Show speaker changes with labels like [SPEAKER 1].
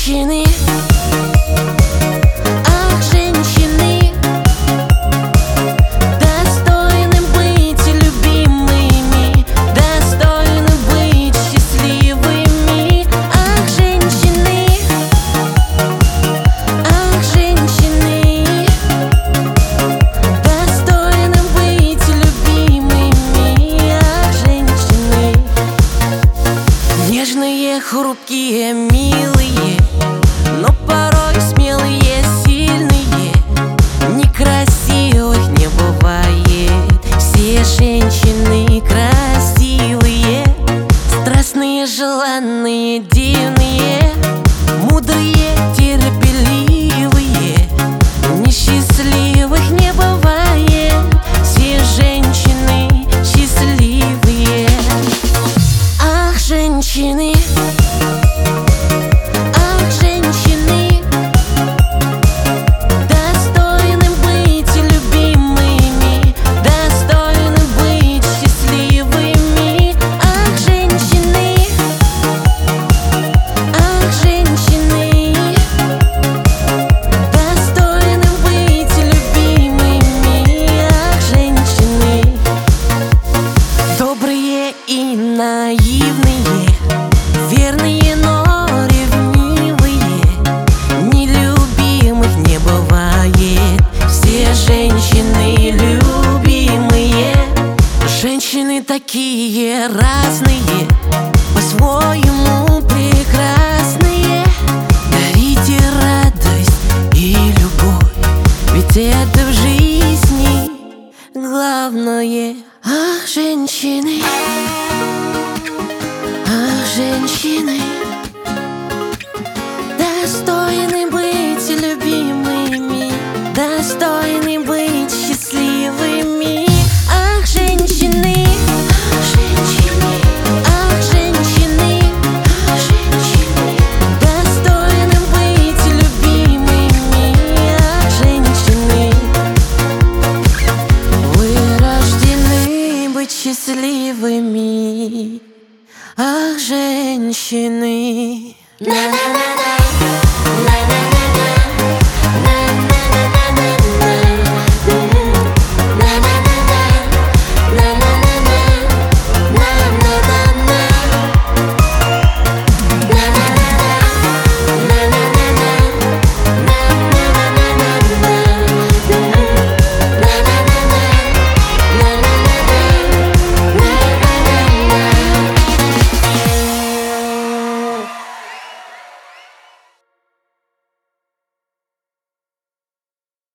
[SPEAKER 1] женщины, ах, женщины, достойны быть любимыми, достойны быть счастливыми. Ах, женщины, достойны быть любимыми. Ах, женщины, нежные, хрупкие, милые, но порой смелые, сильные. Некрасивых не бывает, все женщины красивые. Страстные, желанные, дивные, мудрые, терпеливые. Несчастливых не бывает, все женщины счастливые. Ах, женщины, достойны быть любимыми, достойны быть счастливыми. Ах, женщины, достойны быть любимыми. Ах, женщины, добрые и наивные, верные, но ревнивые. Нелюбимых не бывает, все женщины любимые. Женщины такие разные, по-своему прекрасные. Дарите радость и любовь, ведь это в жизни главное. Ах, женщины, женщины, достойны быть любимыми, достойны быть счастливыми. Ах, женщины, достойны быть любимыми. Ах, женщины, вы рождены быть счастливыми. Ах, женщины.